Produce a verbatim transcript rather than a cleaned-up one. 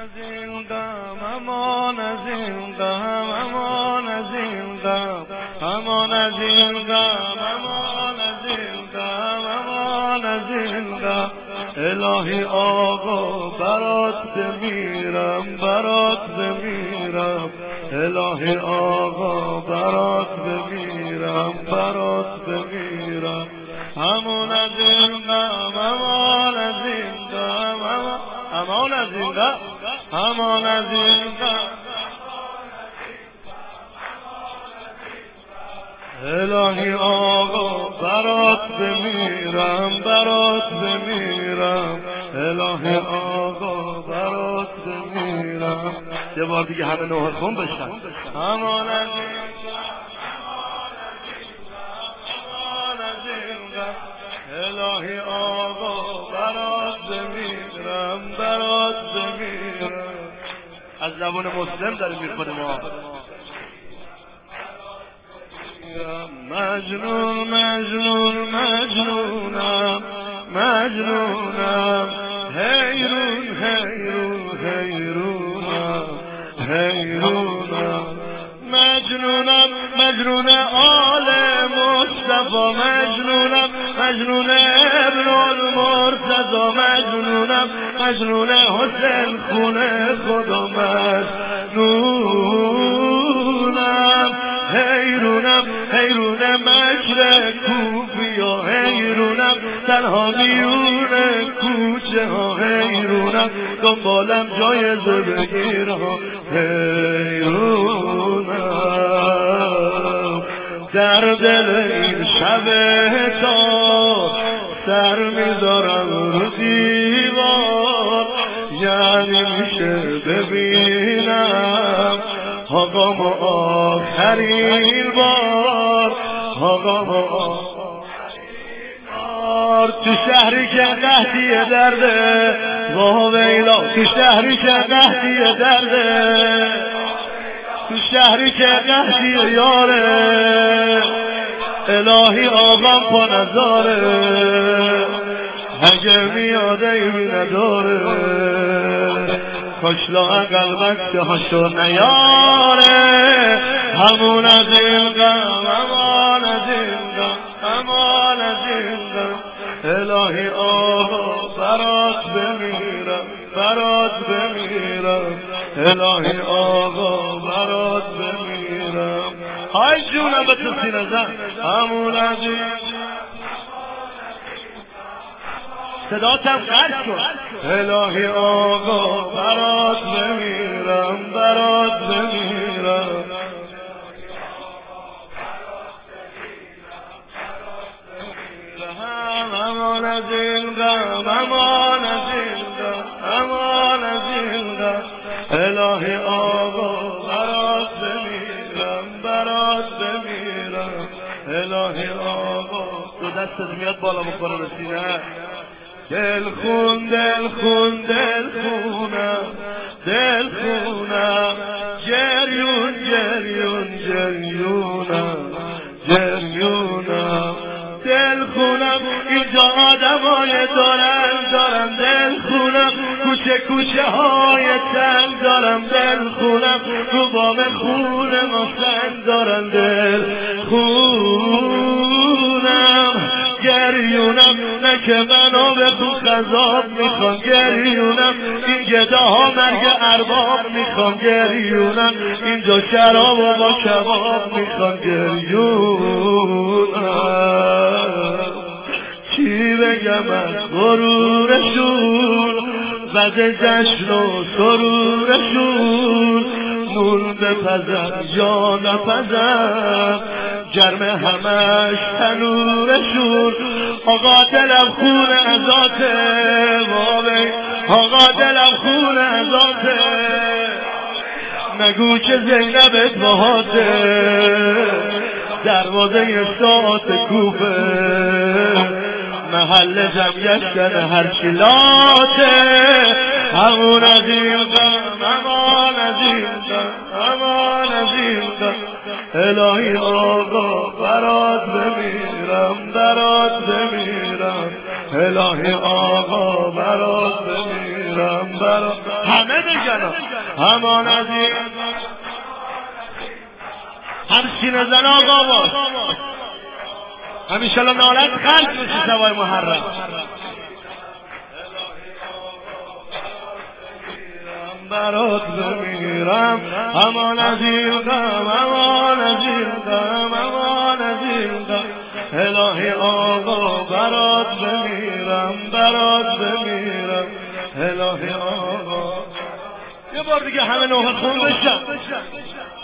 از این غم امان از این غم امان از این غم امان از این غم امان از این غم امان از این غم الهی آقا برات بمیرم برات بمیرم الهی آقا برات بمیرم برات بمیرم امان از این غم امان از این غم امان از این غم امان از این غم الهی آقا برات بمیرم برات بمیرم الهی آقا برات بمیرم. یه بار دیگه همه نوحه خون بشن امان از این الهی آقا برات بمیرم برات بمیرم. از زبان مسلم داره میخونه ما مجنون مجنون مجنونم مجنونم حیرون حیرون حیرونم حیرونم مجنونم مجنون آل مصطفی مجنونم مجنون ابن المرتضی مجنونم مجنون حسین خونه خدا مجنونم حیرونم حیرون مکر کوفیا حیرونم تنها میون کوچه ها حیرونم دنبالم جایزه بگیرم حیرونم در دل این شب تا سر میذارم رو دیوار یعنی میشه ببینم آقام آخرین بار آقام آخرین بار تو شهری که قحطی درده واویلا تو شهری که قحطی درده تو شهری که قحطی یاره الهی آقام پا نزاره اگه میاده ایمی نداره کاشلا قلبک که هاشو نیاره همون از این غم امان از این غم امان از این غم الهی آقا برات بمیرم برات بمیرم الهی آقا برات بمیرم. های جونم به تو سینه زن همون از این صداتم قرد شد الهی آقا برات بمیرم برات بمیرم امان از این غم امان از این غم امان از این غم الهی آقا برات بمیرم برات بمیرم الهی آقا. دو دستت میاد بالا بکنه رسینه دل خون دل خون دل خونم دل خونم جریون جریون جریونم جریونم دل خونم اینجا آدمای دارم دارم دل خونم کوچه کوچه های تن دارم دل خونم رو بام خون ما سن دارم دل خونم گریونم نه که منو به تو خذاب میخوام گریونم این گداها مرگ ارباب میخوام گریونم اینجا شراب و با کباب میخوام گریونم چی بگم از غرورشون بد جشن و سرورشون نون بپزم یا نپزم گرم همش تنورشون آقا دلم خون ازاته وابه آقا دلم خون ازاته نگو که زینبت باهاته دروازه ساعت کوفه محل جمعیت کنه هر چیلاته همون از این غم امان از این غم امان از این غم الهی آقا برات بمیرم برات بمیرم الهی آقا برات بمیرم بمیرم برات. همه بگن همان از این هم سینه زن آقا باش همیشه نالت خلق بشه شبای محرم. برات بمیرم همان از این غم همان از این غم همان از این غم الهی آقا برات بمیرم برات بمیرم الهی آقا. یه بار دیگه همه نوحه خون بشن.